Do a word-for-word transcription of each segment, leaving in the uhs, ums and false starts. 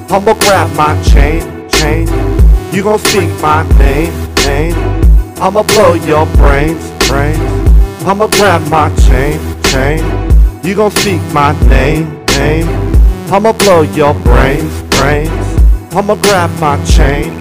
I'ma grab my chain, chain. You gon' speak my name, name. I'ma blow your brains, brains. I'ma grab my chain, chain. You gon' speak my name, name. I'ma blow your brains, brains. I'ma grab my chain.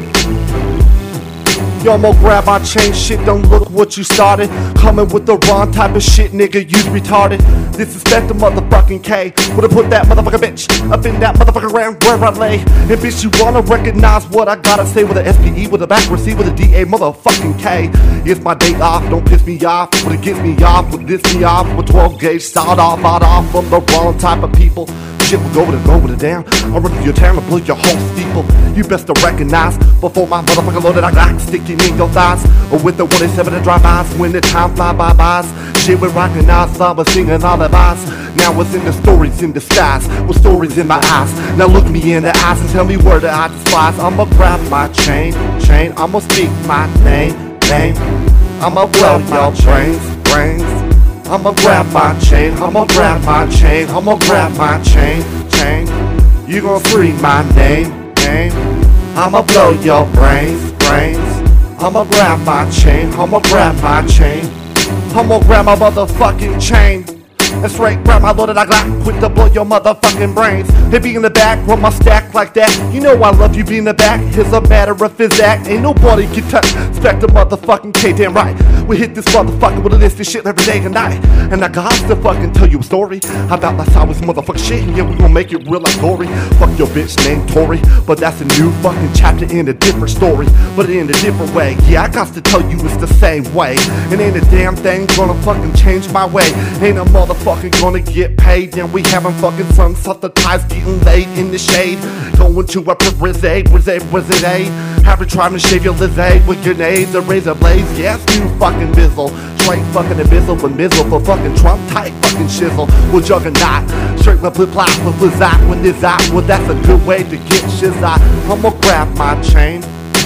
Yo, I'ma grab my chain, shit, don't look what you started. Coming with the wrong type of shit, nigga, you retarded. Disrespect the motherfucking K. Would've put that motherfucking bitch up in that motherfucking round where I lay. And bitch, you wanna recognize what I gotta say with a S P E, with a backwards C, with a D A motherfucking K. It's my day off, don't piss me off. When it gets me off, when this me off, with twelve gauge, start off, out off from the wrong type of people. Shit will go with it, go with it down. I'll run through your town and blow your whole steeple. You best to recognize before my motherfucker loaded I got sticking in your thighs. Or with the one eighty-seven to drive-bys when the time fly by bys. Shit we rockin' eyes, I was singing all the bys. Now it's in the stories in disguise, with stories in my eyes. Now look me in the eyes and tell me where that I despise. I'ma grab my chain, chain. I'ma speak my name, name. I'ma blow your brains, brains. I'ma grab my chain, I'ma grab my chain, I'ma grab my chain, chain. You gon' scream my name, name. I'ma blow your brains, brains. I'ma grab my chain, I'ma grab my chain. I'ma grab my motherfucking chain. And straight grab my loaded I got quick to blow your motherfucking brains. Hey, be in the back, run my stack like that. You know I love you, be in the back. Here's a matter of physac. Ain't nobody can touch Spect the motherfucking K, damn right. We hit this motherfucker with a list of shit every day and night. And I got to fucking tell you a story about last hour's motherfucking shit. And yeah, we gon' make it real like gory. Fuck your bitch named Tori, but that's a new fucking chapter in a different story, but in a different way. Yeah, I got to tell you it's the same way. And ain't a damn thing gonna fucking change my way. Ain't a motherfucking gonna get paid. And we having fucking sunset, the ties getting laid in the shade. Going to a Brizzy, Brizzy, Brizzy. Having trying to shave your Lizzie with grenades and razor blades. Yes, you fucking bizzle. Straight fucking abyssal with mizzle for fucking Trump type fucking shizzle. Well, juggernaut. Straight with flip flop with flizat when this out. Well, that's a good way to get shizot. I'ma grab my chain.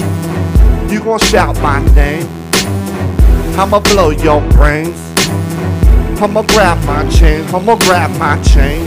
You gon' shout my name. I'ma blow your brains. I'ma grab my chain, I'ma grab my chain.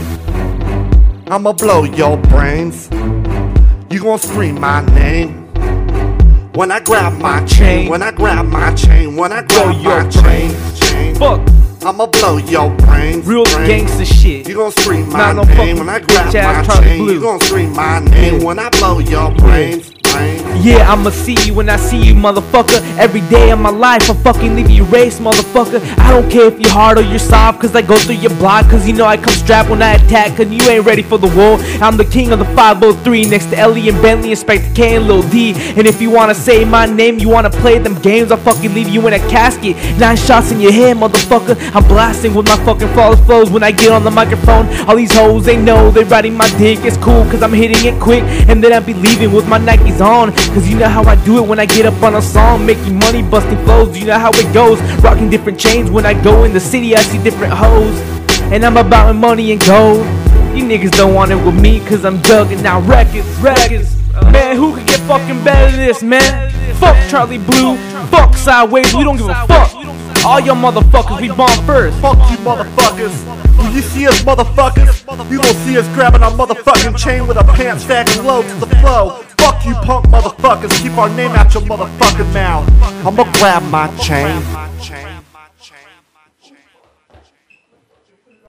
I'ma blow your brains. You gon' scream my name. When I grab my chain, when I grab my chain, when I grab my chain, chain. Fuck. I'ma blow your brains. Real brains. gangsta shit. You gon' scream my no name when I grab my chain. You gon' scream my name when I blow your brains. Yeah, I'ma see you when I see you, motherfucker. Every day of my life, I fucking leave you erased, motherfucker. I don't care if you're hard or you're soft, cause I go through your block. Cause you know I come strapped when I attack, cause you ain't ready for the war. I'm the king of the five oh three, next to Ellie and Bentley, Inspector K and Lil D. And if you wanna say my name, you wanna play them games, I'll fucking leave you in a casket. Nine shots in your head, motherfucker. I'm blasting with my fucking flawless flows when I get on the microphone. All these hoes, they know they riding my dick. It's cool, cause I'm hitting it quick. And then I be leaving with my Nikes on. Cause you know how I do it when I get up on a song. Making money, busting flows, you know how it goes. Rocking different chains when I go in the city, I see different hoes. And I'm about money and gold. You niggas don't want it with me, cause I'm jugging out records, records. Man, who could get fucking better than this, man? Fuck Charlie Blue, fuck Sideways, we don't give a fuck. All your motherfuckers, we bomb first. Fuck you motherfuckers. When you see us motherfuckers, you gon' see us grabbing our motherfucking chain with our pants sagging low to the flow. Fuck you punk motherfuckers, keep our name out your motherfucking mouth. I'ma grab my chain.